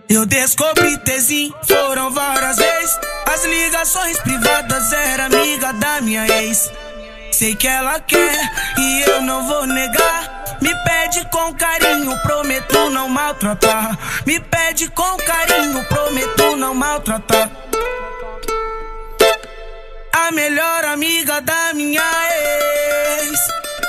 Eu descobri Tzinho, foram várias vezes. As ligações privadas, era amiga da minha ex. Sei que ela quer e eu não vou negar. Me pede com carinho, prometo não maltratar. Me pede com carinho, prometo não maltratar. A melhor amiga da minha ex.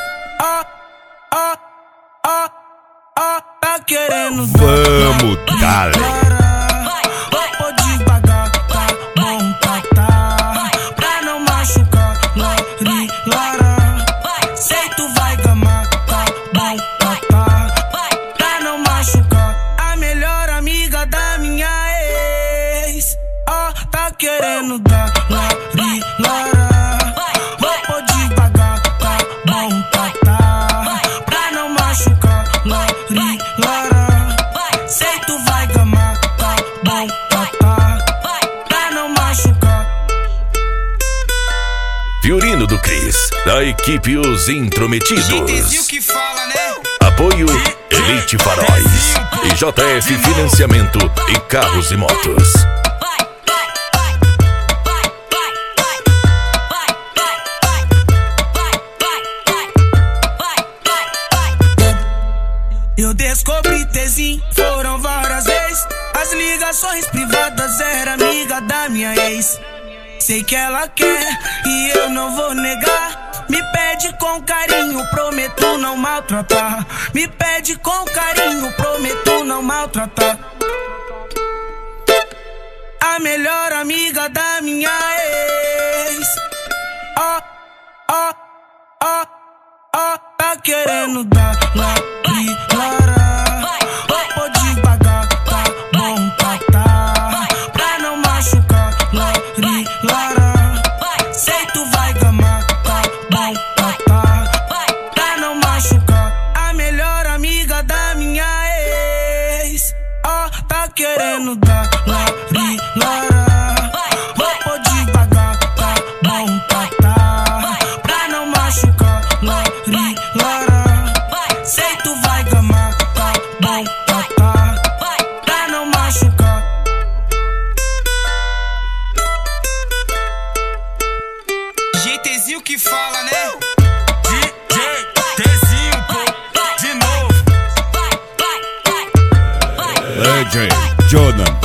Tá querendo vamos, galera. Vou devagar, tá bom, tá. Pra não machucar, lari, lara. Sei tu vai gamar, tá bom, tá. Pra não machucar, a melhor amiga da minha ex. Tá querendo dar, lari, lara. Vou devagar, tá bom, tá. Pra não machucar, lari, lara. Sei tu vai gamar, tá bom, tá. Pra não machucar. Fiorino do Cris, da equipe Os Intrometidos. Que fala, né? Apoio Elite Faróis e JF Financiamento e Carros e Motos. Eu descobri Tzinho, foram várias vezes. As ligações privadas, era amiga da minha ex. Sei que ela quer e eu não vou negar. Me pede com carinho, prometo não maltratar. Me pede com carinho, prometo não maltratar. A melhor amiga da minha ex. Tá querendo dar, lari, lara. Vou devagar, tá bom, tá. Pra não machucar, lari, lara. Sei tu vai gamar, tá bom, tá. Pra não machucar, a melhor amiga da minha ex. Tá querendo dar, lari, lara. Vou devagar, tá bom, tá. Pra não machucar, lari, lara. Sei tu vai gamar, tá bom, tá. Pra não machucar. Tzinho que fala, né? Tzinho, pô, de novo. Legend Jonah